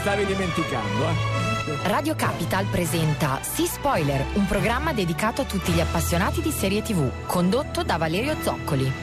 stavi dimenticando, Radio Capital presenta Sì Spoiler, un programma dedicato a tutti gli appassionati di serie TV, condotto da Valerio Zoccoli.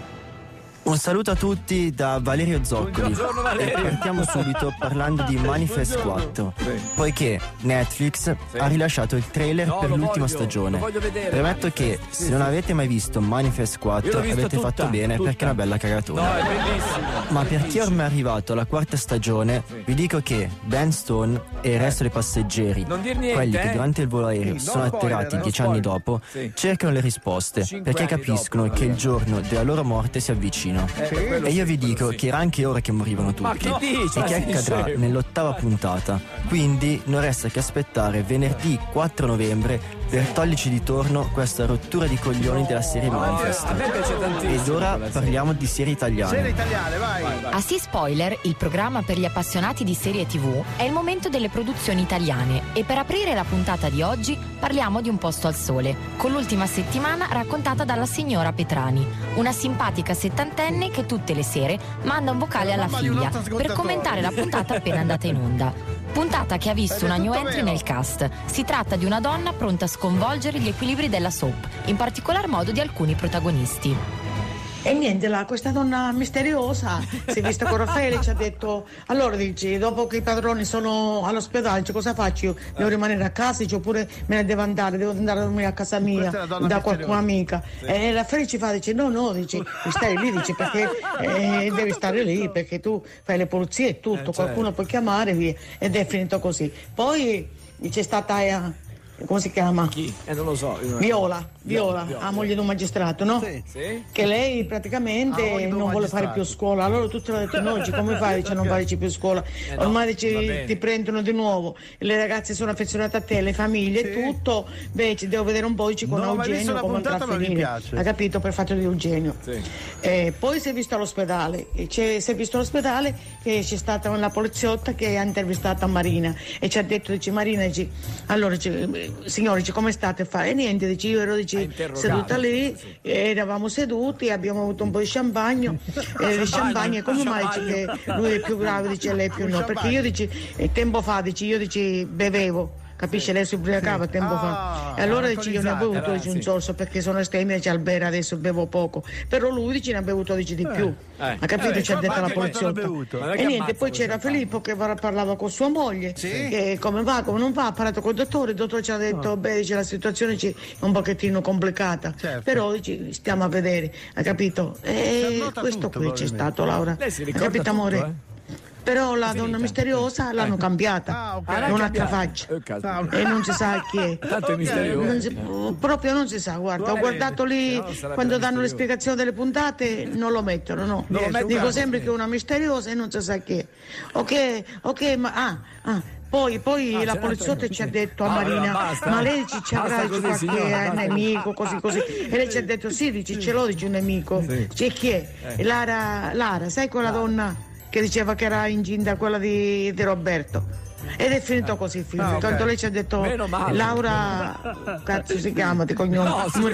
Un saluto a tutti da Valerio Zoccoli. Buongiorno, Valerio. E partiamo subito parlando di Manifest 4, poiché Netflix ha rilasciato il trailer per l'ultima stagione. Lo voglio vedere. Premetto che se non avete mai visto Manifest 4 avete fatto bene perché è una bella cagatona. No, è bellissimo. Ma per chi ormai è arrivato alla quarta stagione, vi dico che Ben Stone e il resto dei passeggeri, Non dir niente, quelli che durante il volo aereo sono atterrati 10 anni dopo, cercano le risposte 5 perché anni capiscono dopo, che il giorno della loro morte si avvicina. E io vi dico che era anche ora che morivano tutti. Ma che dici? E che accadrà nell'8ª puntata. Quindi non resta che aspettare venerdì 4 novembre per toglierci di torno questa rottura di coglioni della serie Manifest. A me piace tantissimo. Ed ora parliamo di serie italiane. Serie italiane, vai. A Sì Spoiler, il programma per gli appassionati di serie TV, è il momento delle produzioni italiane e per aprire la puntata di oggi parliamo di Un posto al sole, con l'ultima settimana raccontata dalla signora Petrani, una simpatica settantenne che tutte le sere manda un vocale alla figlia per commentare la puntata appena andata in onda. Puntata che ha visto una new entry nel cast. Si tratta di una donna pronta a sconvolgere gli equilibri della soap, in particolar modo di alcuni protagonisti. E niente, questa donna misteriosa si è vista con Raffaele e ci ha detto: allora dici, dopo che i padroni sono all'ospedale, cosa faccio io? Devo rimanere a casa, dice, oppure me ne devo andare a dormire a casa mia da qualcuna amica. E Raffaele ci fa, dice no, dice, stai lì, dice, perché devi stare lì, perché tu fai le pulizie e tutto, qualcuno puoi chiamare, via. Ed è finito così. Poi c'è stata come si chiama? Chi? Non lo so. Viola, la moglie di un magistrato, no? Sì. Che lei praticamente non vuole fare più scuola. Allora tutti hanno detto: no, come fai? Dice, non farci più scuola. Ormai dice, ti prendono di nuovo. Le ragazze sono affezionate a te, le famiglie, tutto. Beh, devo vedere un po' con Eugenio come andrà a finire. Ha capito? Per fatto di Eugenio. Sì. Poi si è visto all'ospedale. Si è visto all'ospedale che c'è stata una poliziotta che ha intervistato Marina e ci ha detto, dice, Marina, dice, allora, signore, come state? E niente, dice, io ero seduta lì, eravamo seduti, abbiamo avuto un po' di champagne, e come mai dice che lui è più grave, dice lei più no? Perché io dice, tempo fa, dice, bevevo. Capisce? Lei si ubriacava tempo fa. E allora dice, io ne ho bevuto un sorso perché sono estemia, dice, Albera adesso bevo poco. Però lui dice ne ha bevuto di più. Ha capito? Ci ha detto la poliziotta. E niente, poi c'era Filippo che parlava con sua moglie, che come va, come non va, ha parlato con il dottore ci ha detto, beh, dice, la situazione è un pochettino complicata. Però dice, stiamo a vedere, ha capito? E questo qui c'è stato, Laura. Ha capito, amore? Però la donna misteriosa l'hanno cambiata, non ha faccia e non si sa chi è. Tanto è misterioso. Proprio non si sa, guarda, ho guardato lì quando danno le spiegazioni delle puntate, non lo mettono, no. Dico sempre che è una misteriosa e non si sa chi è. Ok, ma Poi la poliziotta ci ha detto a Marina, ma lei ci avrà qualche nemico, così. E lei ci ha detto, sì, dice, ce l'ho, dice, un nemico. C'è chi è? Lara, sai quella donna che diceva che era incinta quella di Roberto? Ed è finito così il film. Tanto lei ci ha detto, Laura, cazzo si chiama di cognome?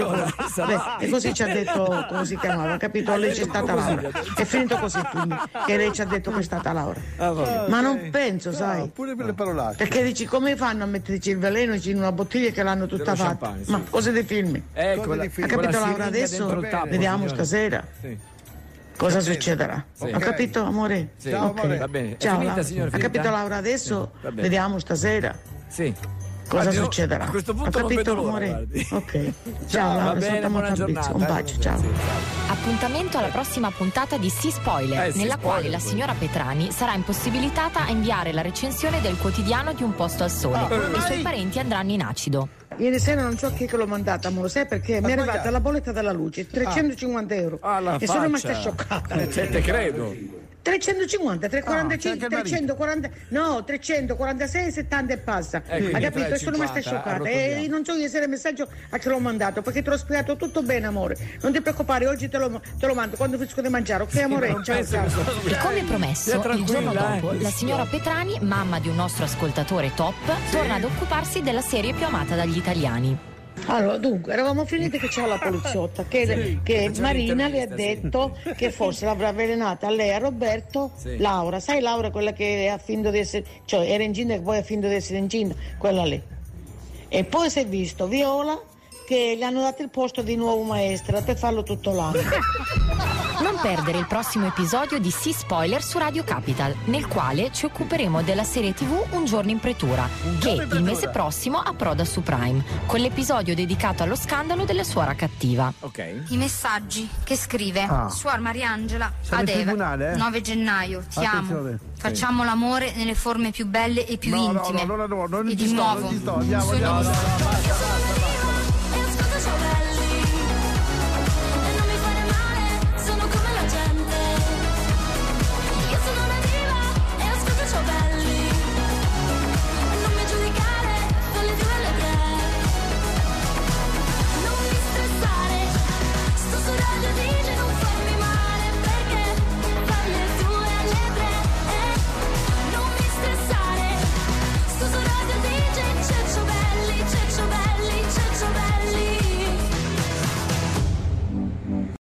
E così ci ha detto come si chiamava, capito? Lei c'è stata Laura. È finito così il film, che lei ci ha detto che è stata Laura. Ma non penso, sai? Pure per le parolacce. Perché dici, come fanno a metterci il veleno in una bottiglia che l'hanno tutta fatta? Ma cose dei film. Ha capito, Laura? Adesso vediamo stasera. Cosa succederà? Ho capito, amore? Sì. Okay. Va bene. Ciao, Finita, Laura. signora, Ha capito, Laura? Adesso vediamo stasera. Sì. Cosa succederà? A questo punto ho capito, non vedo l'ora, amore? guardi. Ok. Ciao, Laura, bene, buona giornata. Un bacio, ciao. Appuntamento alla prossima puntata di Sì Spoiler, Sì, nella spoiler, quale la poi. signora Petrani sarà impossibilitata a inviare la recensione del quotidiano di Un posto al sole e i suoi parenti andranno in acido. Ieri sera non so chi che l'ho mandata, amore, sai perché? Mi è arrivata la bolletta della luce, 350 euro. E sono rimasta scioccata. Te credo. 350, 345, 340, no, 346, 70 e passa. Hai capito? E sono rimasta scioccata. E non so ieri sera il messaggio a chi l'ho mandato, perché te l'ho spiegato tutto bene, amore. Non ti preoccupare, oggi te lo mando quando finisco di mangiare, ok, amore? Ciao. E come promesso, il giorno dopo, la signora Petrani, mamma di un nostro ascoltatore top, torna ad occuparsi della serie più amata dagli italiani. Allora, dunque, eravamo finiti che c'era la poliziotta che Marina le ha detto che forse l'avrà avvelenata a lei, a Roberto, Laura. Sai Laura, quella che ha finto di essere, cioè era incinta e poi ha finto di essere incinta, quella lì. E poi si è visto Viola che gli hanno dato il posto di nuovo maestra per farlo tutto l'anno. Non perdere il prossimo episodio di Sì Spoiler su Radio Capital, nel quale ci occuperemo della serie TV Un giorno in pretura, che il mese prossimo approda su Prime, con l'episodio dedicato allo scandalo della suora cattiva. Ok. I messaggi che scrive Suor Mariangela ad Eva, 9 gennaio, ti amo. Facciamo l'amore nelle forme più belle e più intime. No, e di nuovo, andiamo.